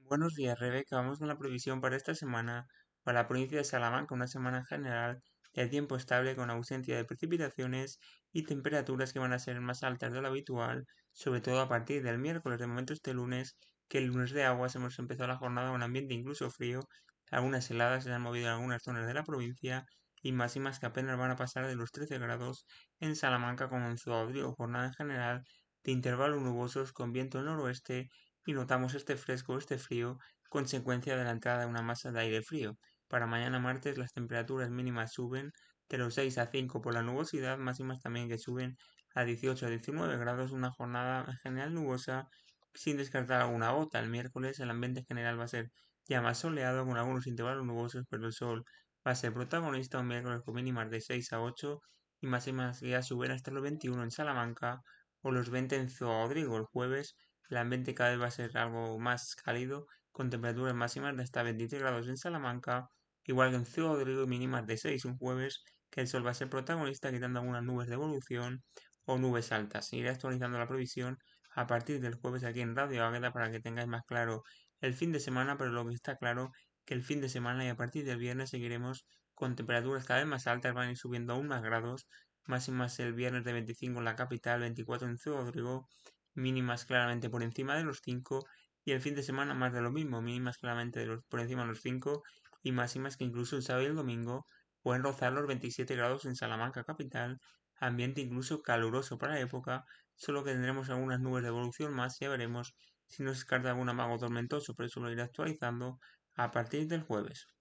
Buenos días, Rebeca. Vamos con la previsión para esta semana para la provincia de Salamanca, una semana general de tiempo estable con ausencia de precipitaciones y temperaturas que van a ser más altas de lo habitual, sobre todo a partir del miércoles. De momento este lunes, que el lunes de aguas, hemos empezado la jornada con un ambiente incluso frío. Algunas heladas se han movido en algunas zonas de la provincia y máximas que apenas van a pasar de los 13 grados en Salamanca con un suave jornada en general de intervalos nubosos con viento noroeste y notamos este fresco, este frío, consecuencia de la entrada de una masa de aire frío. Para mañana martes las temperaturas mínimas suben de los 6 a 5 por la nubosidad, máximas también que suben a 18 a 19 grados, una jornada en general nubosa, sin descartar alguna gota. El miércoles el ambiente general va a ser ya más soleado, con algunos intervalos nubosos, pero el sol va a ser protagonista un miércoles con mínimas de 6 a 8 y máximas que ya suben hasta los 21 en Salamanca o los 20 en Ciudad Rodrigo. El jueves el ambiente cada vez va a ser algo más cálido, con temperaturas máximas de hasta 23 grados en Salamanca, igual que en Ciudad Rodrigo y mínimas de 6 un jueves, que el sol va a ser protagonista quitando algunas nubes de evolución o nubes altas. Iré actualizando la previsión a partir del jueves aquí en Radio Águeda para que tengáis más claro el fin de semana, pero lo que está claro que el fin de semana y a partir del viernes seguiremos con temperaturas cada vez más altas, van a ir subiendo aún más grados, máximas el viernes de 25 en la capital, 24 en Ciudad Rodrigo, mínimas claramente por encima de los 5 y el fin de semana más de lo mismo, mínimas claramente por encima de los 5 y máximas que incluso el sábado y el domingo pueden rozar los 27 grados en Salamanca capital, ambiente incluso caluroso para la época, solo que tendremos algunas nubes de evolución más y ya veremos si nos descarta algún amago tormentoso, pero eso lo iré actualizando a partir del jueves.